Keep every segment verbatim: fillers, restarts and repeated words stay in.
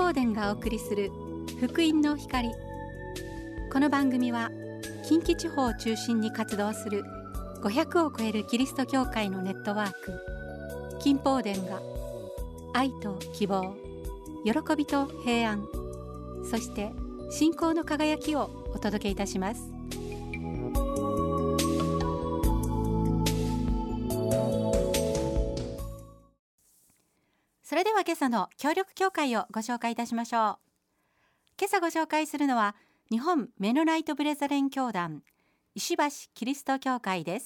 報殿がお送りする福音の光。この番組は近畿地方を中心に活動するごひゃくを超えるキリスト教会のネットワーク金報殿が愛と希望、喜びと平安、そして信仰の輝きをお届けいたします。それでは今朝の協力教会をご紹介いたしましょう。今朝ご紹介するのは日本メノナイトブレザレン教団石橋キリスト教会です。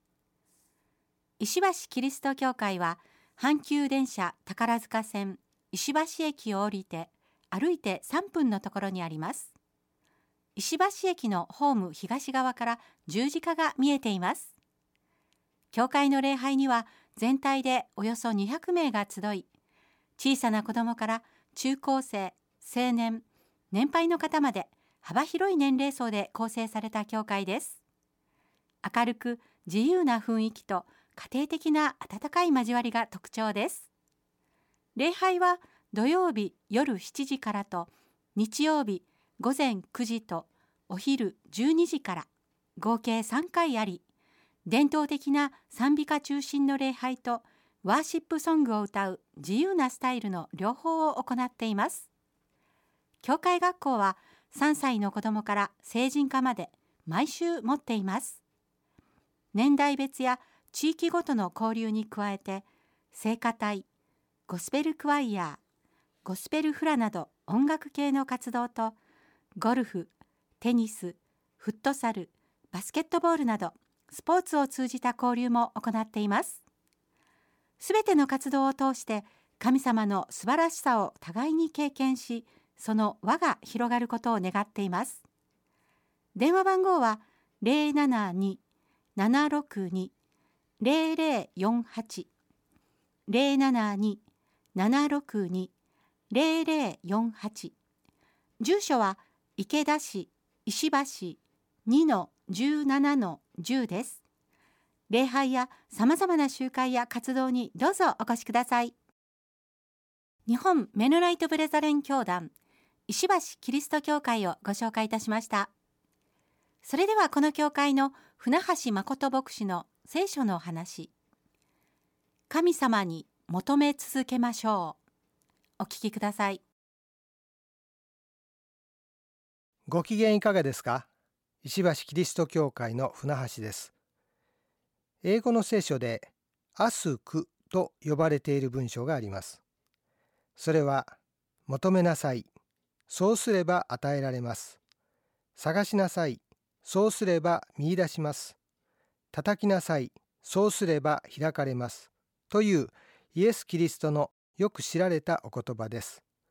石橋キリスト教会は阪急電車宝塚線石橋駅を降りて歩いてさんぷんのところにあります。石橋駅のホーム東側から十字架が見えています。教会の礼拝には全体でおよそにひゃくめいが集い、小さな子どもから中高生、青年、年配の方まで幅広い年齢層で構成された教会です。明るく自由な雰囲気と家庭的な温かい交わりが特徴です。礼拝は土曜日夜しちじからと日曜日午前くじとお昼じゅうにじから合計さんかいあり、伝統的な賛美歌中心の礼拝とワーシップソングを歌う自由なスタイルの両方を行っています。教会学校はさんさいの子どもから成人化まで毎週持っています。年代別や地域ごとの交流に加えて、聖歌隊、ゴスペルクワイヤー、ゴスペルフラなど音楽系の活動と、ゴルフ、テニス、フットサル、バスケットボールなどスポーツを通じた交流も行っています。すべての活動を通して神様の素晴らしさを互いに経験し、その輪が広がることを願っています。電話番号は ゼロななに ななろくに ゼロゼロよんはち ゼロななに ななろくに ゼロゼロよんはち。住所は池田市石橋 にのじゅうななのじゅう です。礼拝やさまざまな集会や活動にどうぞお越しください。日本メノナイトブレザレン教団石橋キリスト教会をご紹介いたしました。それではこの教会の船橋誠牧師の聖書の話、神様に求め続けましょう。お聞きください。 ご機嫌いかがですか？石橋キリスト教会の船橋です。英語の聖書で ask と呼ばれている文章があります。それは、求めなさい、そうすれば与えられます。探しなさい、そうすれば見出します。叩きなさい、そうすれば開かれます。というイエス・キリストのよく知られたお言葉です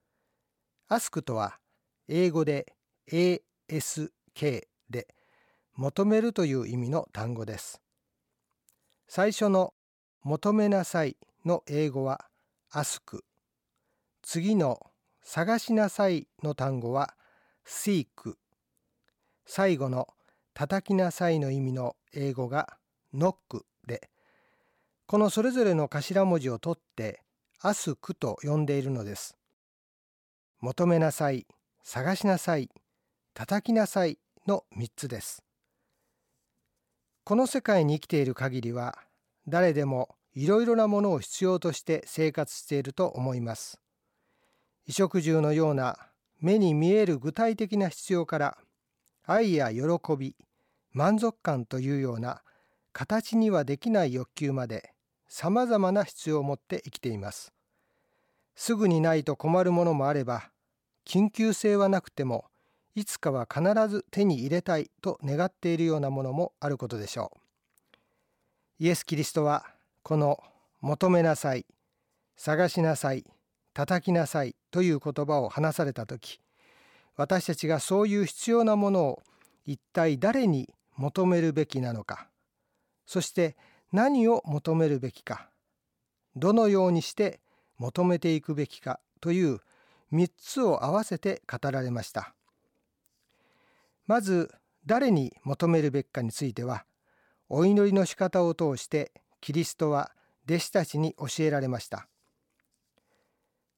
。ask とは英語で エーエスケー で求めるという意味の単語です。最初の求めなさいの英語は ask、次の探しなさいの単語は seek、最後の叩きなさいの意味の英語が knock で、このそれぞれの頭文字を取ってaskと呼んでいるのです。求めなさい、探しなさい、叩きなさいのみっつです。この世界に生きている限りは、誰でもいろいろなものを必要として生活していると思います。衣食住のような目に見える具体的な必要から、愛や喜び、満足感というような形にはできない欲求まで、さまざまな必要を持って生きています。すぐにないと困るものもあれば、緊急性はなくても、いつかは必ず手に入れたいと願っているようなものもあることでしょう。イエス・キリストはこの求めなさい、探しなさい、叩きなさいという言葉を話されたとき、私たちがそういう必要なものを一体誰に求めるべきなのか、そして何を求めるべきか、どのようにして求めていくべきかというみっつを合わせて語られました。まず誰に求めるべきかについては、お祈りの仕方を通してキリストは弟子たちに教えられました。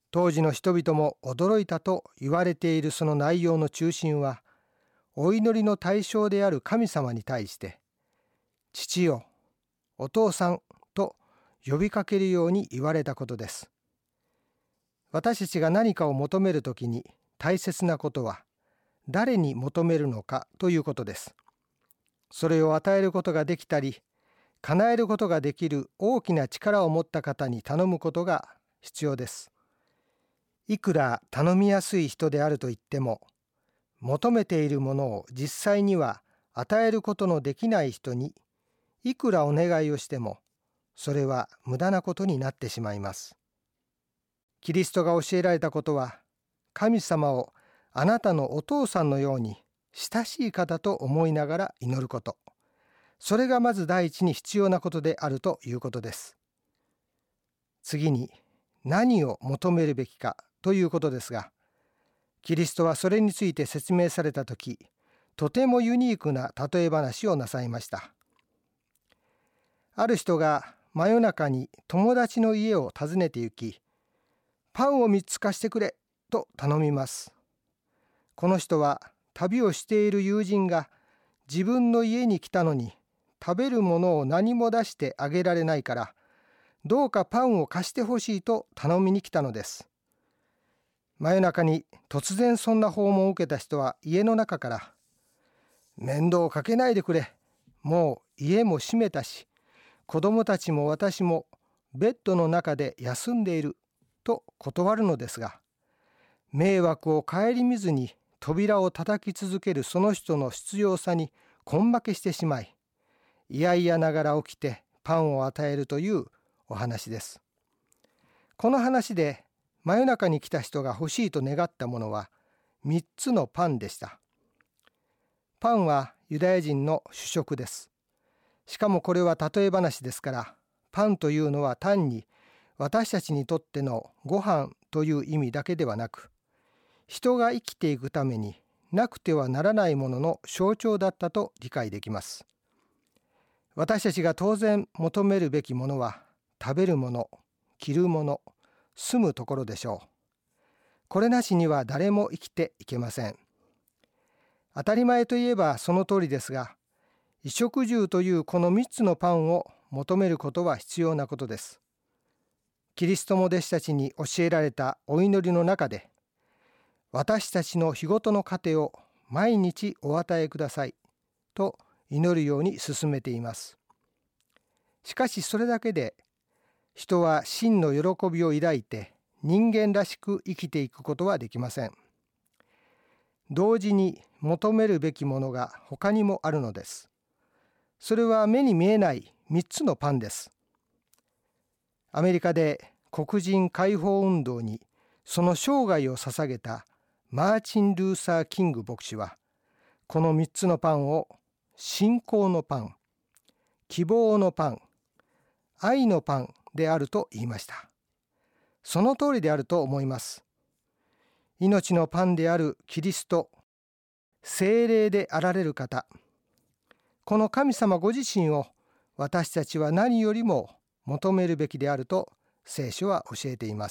当時の人々も驚いたと言われているその内容の中心は、お祈りの対象である神様に対して、父よ、お父さんと呼びかけるように言われたことです。私たちが何かを求めるときに大切なことは、誰に求めるのかということです。それを与えることができたり、叶えることができる大きな力を持った方に頼むことが必要です。いくら頼みやすい人であると言っても、求めているものを実際には与えることのできない人にいくらお願いをしても、それは無駄なことになってしまいます。キリストが教えられたことは、神様をあなたのお父さんのように親しい方と思いながら祈ること。それがまず第一に必要なことであるということです。次に、何を求めるべきかということですが、キリストはそれについて説明されたとき、とてもユニークな例え話をなさいました。ある人が真夜中に友達の家を訪ねて行き、パンをみっつ貸してくれと頼みます。この人は旅をしている友人が自分の家に来たのに食べるものを何も出してあげられないから、どうかパンを貸してほしいと頼みに来たのです。真夜中に突然そんな訪問を受けた人は家の中から、面倒をかけないでくれ。もう家も閉めたし、子供たちも私もベッドの中で休んでいると断るのですが、迷惑を顧みずに扉を叩き続けるその人の執拗さに根負けしてしまい、いやいやながら起きてパンを与えるというお話です。この話で真夜中に来た人が欲しいと願ったものはみっつのパンでした。パンはユダヤ人の主食です。しかもこれは例え話ですから、パンというのは単に私たちにとってのご飯という意味だけではなく、人が生きていくためになくてはならないものの象徴だったと理解できます。私たちが当然求めるべきものは、食べるもの、着るもの、住むところでしょう。これなしには誰も生きていけません。当たり前といえばその通りですが、衣食住というこのみっつのパンを求めることは必要なことです。キリストも弟子たちに教えられたお祈りの中で、私たちの日ごとの糧を毎日お与えくださいと祈るように進めています。しかしそれだけで人は真の喜びを抱いて人間らしく生きていくことはできません。同時に求めるべきものが他にもあるのです。それは目に見えないみっつのパンです。アメリカで黒人解放運動にその生涯を捧げたマーチン・ルーサー・キング牧師は、このみっつのパンを信仰のパン、希望のパン、愛のパンであると言いました。その通りであると思います。命のパンであるキリスト、聖霊であられる方、この神様ご自身を私たちは何よりも求めるべきであると聖書は教えています。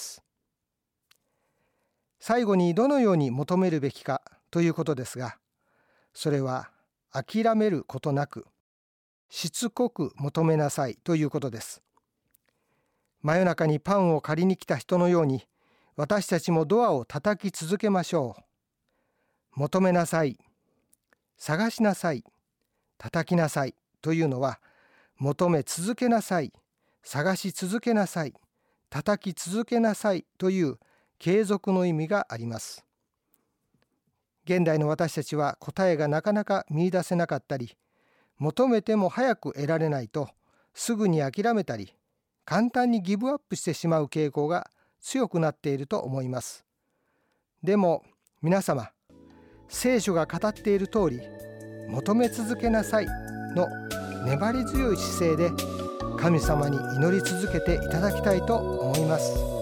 最後にどのように求めるべきかということですが、それは諦めることなく、しつこく求めなさいということです。真夜中にパンを借りに来た人のように、私たちもドアを叩き続けましょう。求めなさい、探しなさい、叩きなさいというのは、求め続けなさい、探し続けなさい、叩き続けなさいという継続の意味があります。現代の私たちは答えがなかなか見出せなかったり、求めても早く得られないとすぐに諦めたり、簡単にギブアップしてしまう傾向が強くなっていると思います。でも皆様、聖書が語っている通り、求め続けなさいの粘り強い姿勢で神様に祈り続けていただきたいと思います。